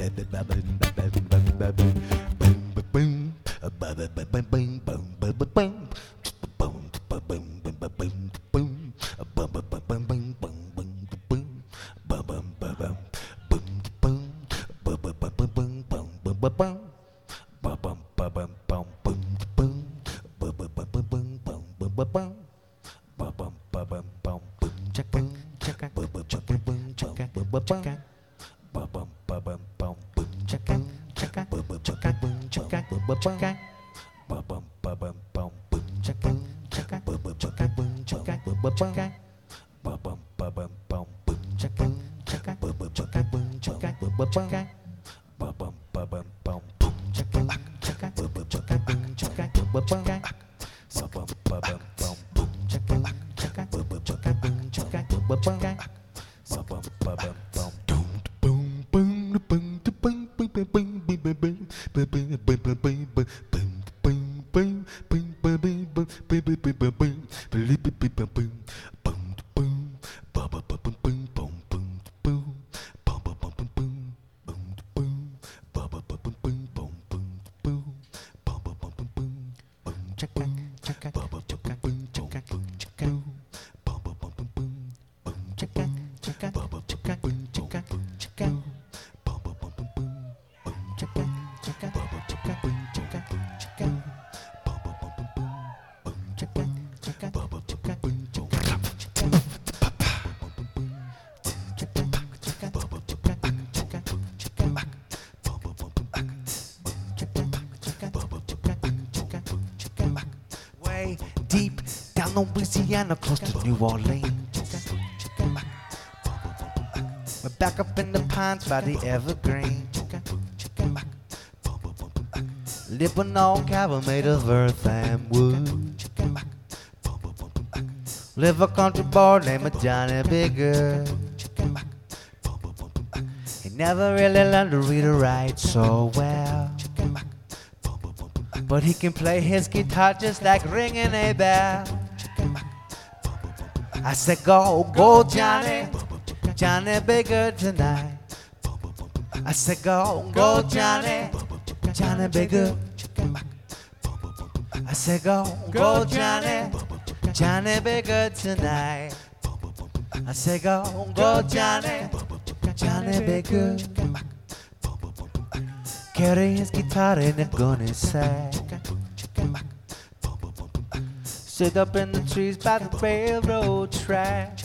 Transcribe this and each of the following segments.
Way deep down Louisiana, close to New Orleans. We're back up in the pines by the evergreen. Living on cabin made of earth and wood. Live a country boy named Johnny Bigger. He never really learned to read or write so well, but he can play his guitar just like ringing a bell. I said, go, go, Johnny, Johnny Bigger tonight. I said, go, go, Johnny, Johnny Bigger. I said, go, go, Johnny, Johnny Bigger tonight. I said, go, go, Johnny, Johnny Bigger. Carry his guitar in a gunny sack. Sit up in the trees by the railroad track.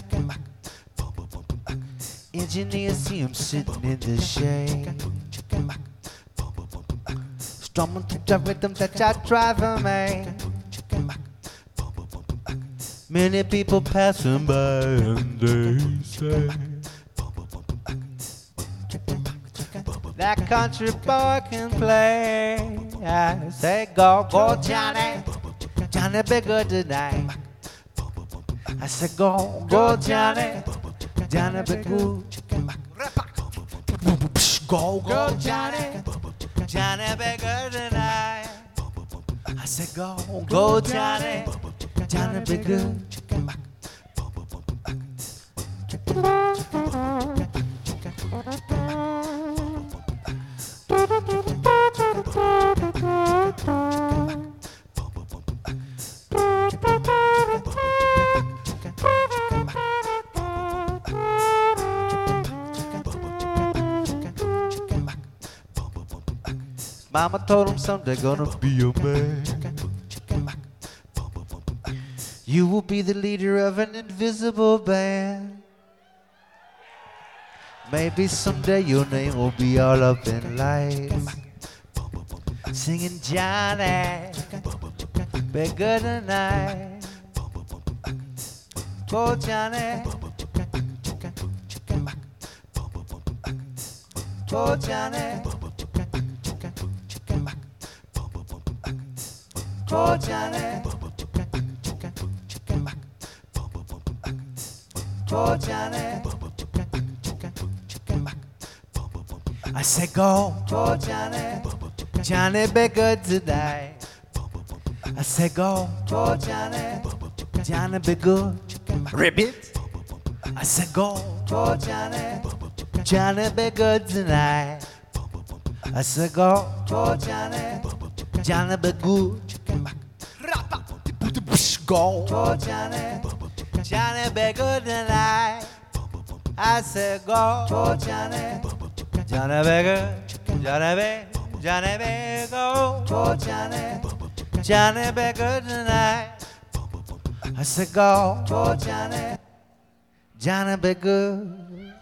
Engineers see him sitting in the shade, strumming to the rhythm that I drive him made. Many people passing by and they say, that country boy can play. I say, go, go, Johnny, Johnny Bigger tonight. I said, go, go, Johnny, Johnny Bigger. Go, go, Johnny, Johnny Bigger tonight. I said, go, go, Johnny, Johnny Bigger. Mama told him someday gonna be a man. You will be the leader of an invisible band. Maybe someday your name will be all up in lights, singing Johnny Bigger tonight. Go, Johnny. Go, Johnny. Go, Johnny. Go, Johnny. I said, go, go, Johnny, Johnny Bigger tonight. I said, go, go, Johnny, Johnny Bigger. Ribbit. I said, go, go, Johnny, Johnny Bigger tonight. I said go, Johnny, Johnny be good. Go, Johnny, Johnny be good tonight. I said go, Johnny, Johnny be good, Johnny be go, Johnny, Johnny be good tonight. I said go, Johnny, Johnny be good.